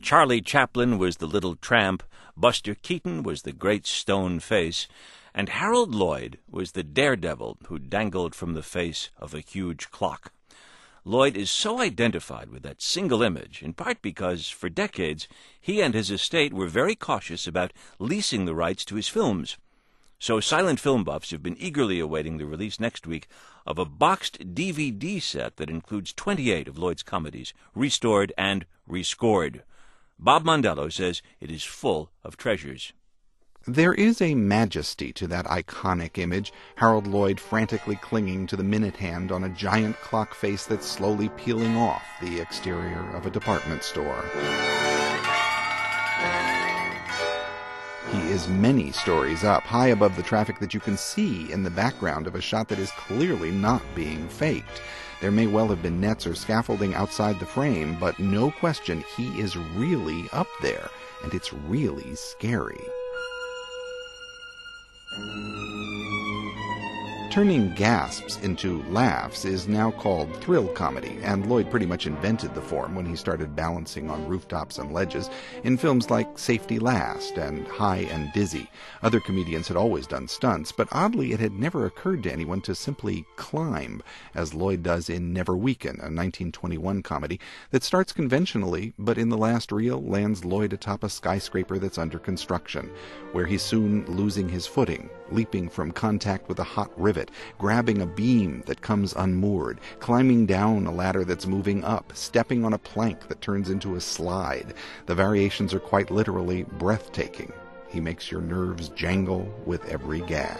Charlie Chaplin was the little tramp, Buster Keaton was the great stone face, and Harold Lloyd was the daredevil who dangled from the face of a huge clock. Lloyd is so identified with that single image, in part because, for decades, he and his estate were very cautious about leasing the rights to his films. So silent film buffs have been eagerly awaiting the release next week of a boxed DVD set that includes 28 of Lloyd's comedies, restored and rescored. Bob Mondello says it is full of treasures. There is a majesty to that iconic image, Harold Lloyd frantically clinging to the minute hand on a giant clock face that's slowly peeling off the exterior of a department store. He is many stories up, high above the traffic that you can see in the background of a shot that is clearly not being faked. There may well have been nets or scaffolding outside the frame, but no question he is really up there, and it's really scary. Turning gasps into laughs is now called thrill comedy, and Lloyd pretty much invented the form when he started balancing on rooftops and ledges in films like Safety Last and High and Dizzy. Other comedians had always done stunts, but oddly it had never occurred to anyone to simply climb, as Lloyd does in Never Weaken, a 1921 comedy that starts conventionally, but in the last reel lands Lloyd atop a skyscraper that's under construction, where he's soon losing his footing, leaping from contact with a hot rivet, grabbing a beam that comes unmoored, climbing down a ladder that's moving up, stepping on a plank that turns into a slide. The variations are quite literally breathtaking. He makes your nerves jangle with every gag.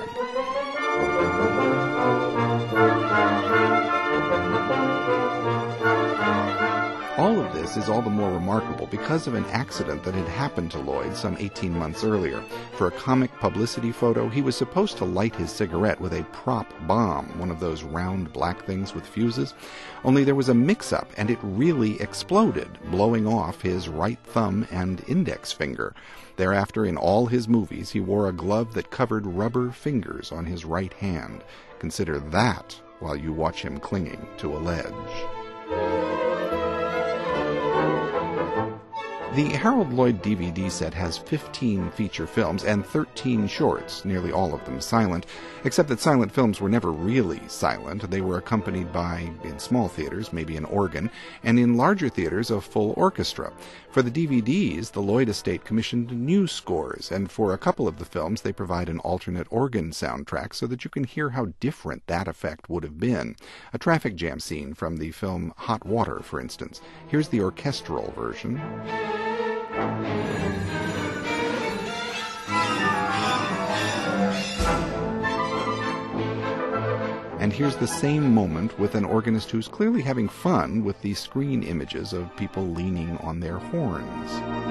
All of this is all the more remarkable because of an accident that had happened to Lloyd some 18 months earlier. For a comic publicity photo, he was supposed to light his cigarette with a prop bomb, one of those round black things with fuses. Only there was a mix-up, and it really exploded, blowing off his right thumb and index finger. Thereafter, in all his movies, he wore a glove that covered rubber fingers on his right hand. Consider that while you watch him clinging to a ledge. The Harold Lloyd DVD set has 15 feature films and 13 shorts, nearly all of them silent, except that silent films were never really silent. They were accompanied by, in small theaters, maybe an organ, and in larger theaters, a full orchestra. For the DVDs, the Lloyd estate commissioned new scores, and for a couple of the films, they provide an alternate organ soundtrack so that you can hear how different that effect would have been. A traffic jam scene from the film Hot Water, for instance. Here's the orchestral version. And here's the same moment with an organist who's clearly having fun with the screen images of people leaning on their horns.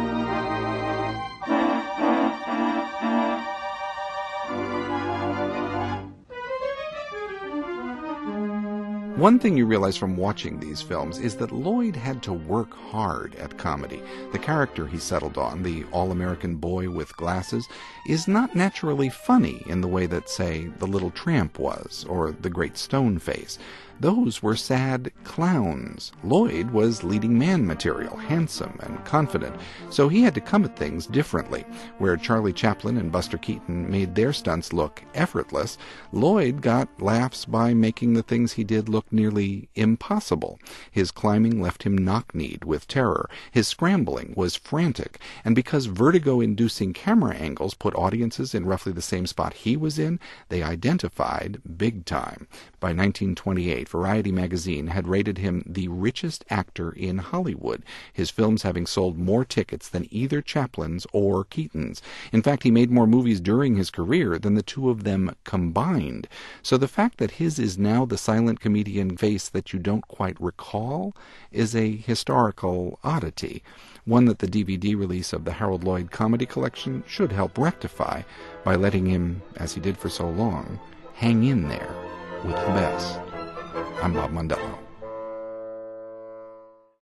One thing you realize from watching these films is that Lloyd had to work hard at comedy. The character he settled on, the all-American boy with glasses, is not naturally funny in the way that, say, The Little Tramp was, or The Great Stone Face. Those were sad clowns. Lloyd was leading man material, handsome and confident, so he had to come at things differently. Where Charlie Chaplin and Buster Keaton made their stunts look effortless, Lloyd got laughs by making the things he did look nearly impossible. His climbing left him knock-kneed with terror. His scrambling was frantic, and because vertigo-inducing camera angles put audiences in roughly the same spot he was in, they identified big time. By 1928, Variety magazine had rated him the richest actor in Hollywood, his films having sold more tickets than either Chaplin's or Keaton's. In fact, he made more movies during his career than the two of them combined. So the fact that his is now the silent comedian face that you don't quite recall is a historical oddity, one that the DVD release of the Harold Lloyd Comedy Collection should help rectify by letting him, as he did for so long, hang in there with the best. I'm Bob Mondello.